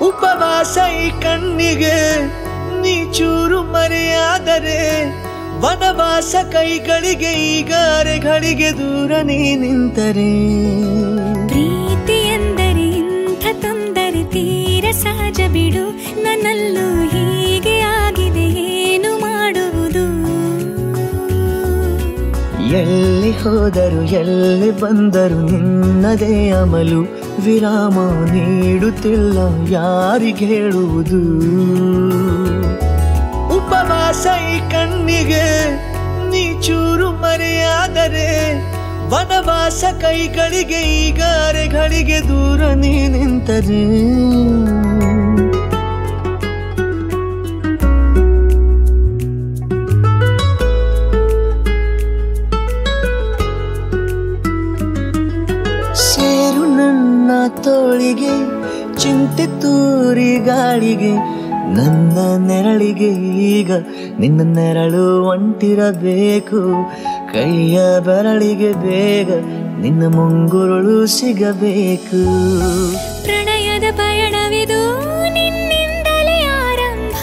ಉಪವಾಸ ಈ ಕಣ್ಣಿಗೆ ನೀ ಚೂರು ಮರೆಯಾದರೆ ವನವಾಸ ಕೈಗಳಿಗೆ ಈಗ ಅರೆಗಳಿಗೆ ದೂರ ನೀ ನಿಂತರೆ ಪ್ರೀತಿ ಎಂದರೆ ಇಂಥ ತೊಂದರೆ ತೀರ ಸಹಜ ಬಿಡು ನನ್ನಲ್ಲೂ ಹೀಗೆ ಆಗಿದೆ ಏನು ಮಾಡುವುದು ಎಲ್ಲಿ ಹೋದರು ಎಲ್ಲಿ ಬಂದರು ನಿನ್ನದೇ ಅಮಲು ವಿರಾಮ ನೀಡುತ್ತಿಲ್ಲ ಯಾರಿಗೆ ಹೇಳುವುದು ಉಪವಾಸ ಈ ಕಣ್ಣಿಗೆ ನೀ ಚೂರು ಮರೆಯಾದರೆ ವನವಾಸ ಕೈಗಳಿಗೆ ಈಗ ಅರೆಗಳಿಗೆ ದೂರ ನೀ ನಿಂತರೆ ಸೇರು ನನ್ನ ತೋಳಿಗೆ ಚಿಂತೆ ತೂರಿ ಗಾಳಿಗೆ ನನ್ನ ನೆರಳಿಗೆ ಈಗ ನಿನ್ನ ನೆರಳು ಒಂಟಿರಬೇಕು ಕೈಯ ಬೆರಳಿಗೆ ಬೇಗ ನಿನ್ನ ಮುಂಗುರುಳು ಸಿಗಬೇಕು ಪ್ರಣಯದ ಪಯಣವಿದು ನಿನ್ನಿಂದಲೇ ಆರಂಭ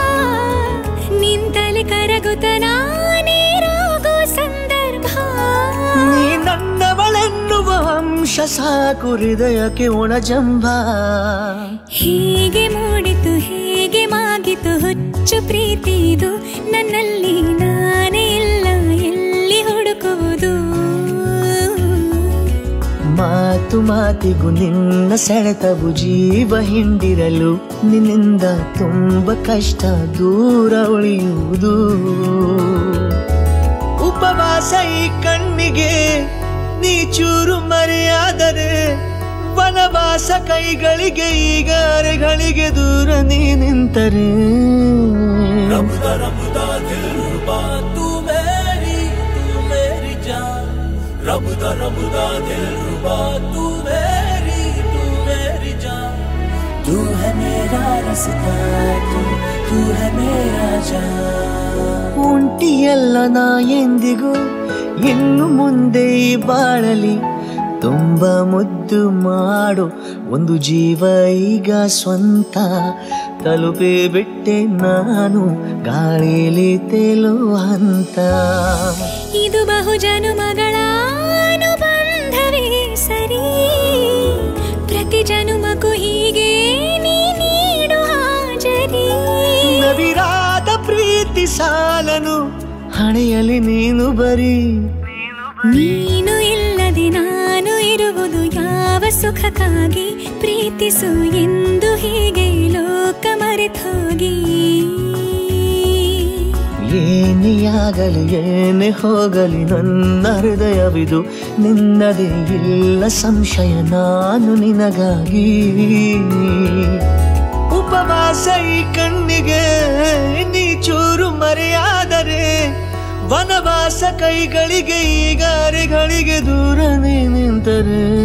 ನಿಂತಲೇ ಕರಗುತ್ತ ನೀರಾಗೋ ಸಂದರ್ಭ ನೀ ನನ್ನವಳೆನ್ನುವ ಅಂಶ ಸಾಕು ಹೃದಯಕ್ಕೆ ಒಣಜಂಬ ಹೀಗೆ ಮೂಡಿತು ಹೇಗೆ ಮಾಗಿತು ಹುಚ್ಚು ಪ್ರೀತಿ ಇದು ನನ್ನಲ್ಲಿ ನಾನೇ ಇಲ್ಲ ಎಲ್ಲಿ ಹುಡುಕುವುದು ಮಾತು ಮಾತಿಗೂ ನಿನ್ನ ಸೆಳೆತವು ಜೀವ ಹಿಂಡಿರಲು ನಿನ್ನಿಂದ ತುಂಬ ಕಷ್ಟ ದೂರ ಉಳಿಯುವುದು ಉಪವಾಸ ಈ ಕಣ್ಣಿಗೆ ನೀ ಚೂರು ಮರೆಯಾದರೆ ವನವಾಸ ಕೈಗಳಿಗೆ ಈಗ ಅರೆಗಳಿಗೆ ದೂರ ನೀ ನಿಂತರೆ तू है मेरा रास्ता तू है मेरा जान ಉಂಟಿಯಲ್ಲ ನಾ ಎಂದಿಗೂ ಇನ್ನು ಮುಂದೆ ಬಾಳಲಿ ತುಂಬ ಮುದ್ದು ಮಾಡು ಒಂದು ಜೀವ ಈಗ ಸ್ವಂತ ತಲುಪಿ ಬಿಟ್ಟೆ ನಾನು ಗಾಳಿಲಿ ತೇಲೋ ಹಂತ ಇದು ಬಹು ಜನುಮಗಳ ಅನುಬಂಧವೇ ಸರಿ ಪ್ರತಿ ಜನುಮಕ್ಕೂ ಹೀಗೆ ನೀಡು ಹಾಜರಿ ನವಿರಾದ ಪ್ರೀತಿ ಸಾಲನು ಹಣೆಯಲ್ಲಿ ನೀನು ಬರೀ ನೀನು ಇಲ್ಲದೆ ನಾನು ಇರುವುದು ಯಾವ ಸುಖಕ್ಕಾಗಿ ಪ್ರೀತಿಸು ಎಂದು ಹೀಗೆ ಲೋಕ ಮರೆತೋಗಿ ಏನೇ ಆಗಲಿ ಏನೇ ಹೋಗಲಿ ನನ್ನ ಹೃದಯವಿದು ನಿನ್ನದೇ ಇಲ್ಲ ಸಂಶಯ ನಾನು ನಿನಗಾಗಿ ಉಪವಾಸ ಈ ಕಣ್ಣಿಗೆ ನೀ ಚೂರು ಮರೆಯಾದರೆ ವನವಾಸ ಕೈಗಳಿಗೆ ಈಗ ಅರೆಗಳಿಗೆ ದೂರ ನೀ ನಿಂತರೆ